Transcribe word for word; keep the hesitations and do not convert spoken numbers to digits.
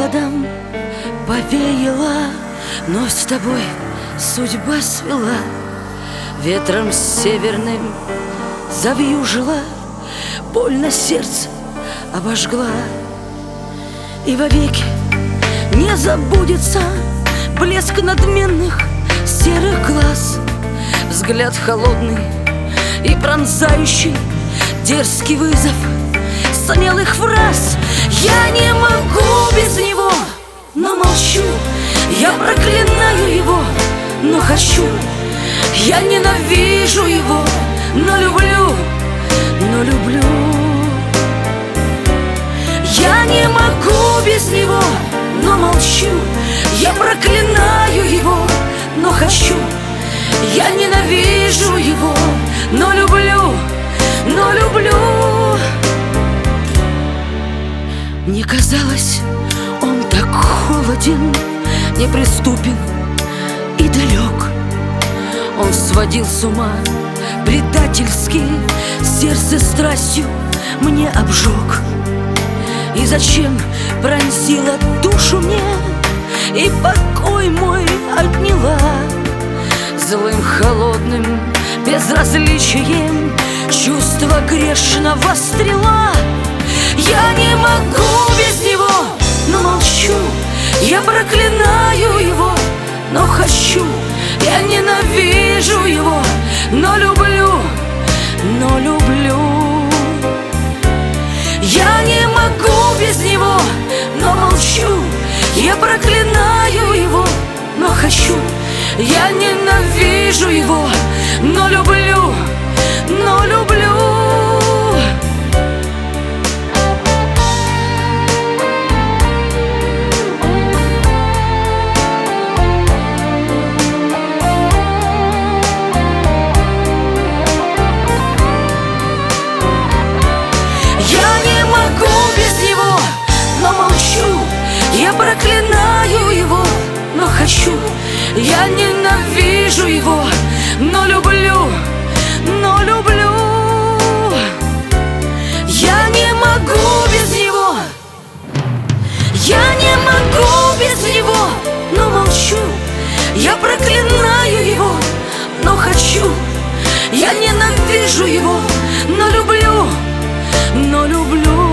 холодом повеяло, но с тобой судьба свела. Ветром северным завьюжила, больно сердце обожгла. И вовеки не забудется блеск надменных серых глаз, взгляд холодный и пронзающий дерзкий вызов смелых фраз. Я не могу без него, но молчу. Я проклинаю его, но хочу. Я ненавижу его, но люблю, но люблю. Я не могу без него, но молчу. Я проклинаю его, но хочу. Я ненавижу его, но люблю, но люблю. Мне казалось, он так холоден, неприступен и далек. Он сводил с ума предательски, сердце страстью мне обжег. И зачем пронзила душу мне и покой мой отняла? Злым, холодным безразличием чувство грешного стрела. Я не могу без него, но молчу. Я проклинаю его, но хочу. Я ненавижу его, но люблю, но люблю. Я не могу без него, но молчу. Я проклинаю его, но хочу. Я ненавижу его, но люблю, но люблю. Я проклинаю его, но хочу. Я ненавижу его, но люблю, но люблю. Я не могу без него. Я не могу без него, но молчу. Я проклинаю его, но хочу. Я ненавижу его, но люблю, но люблю.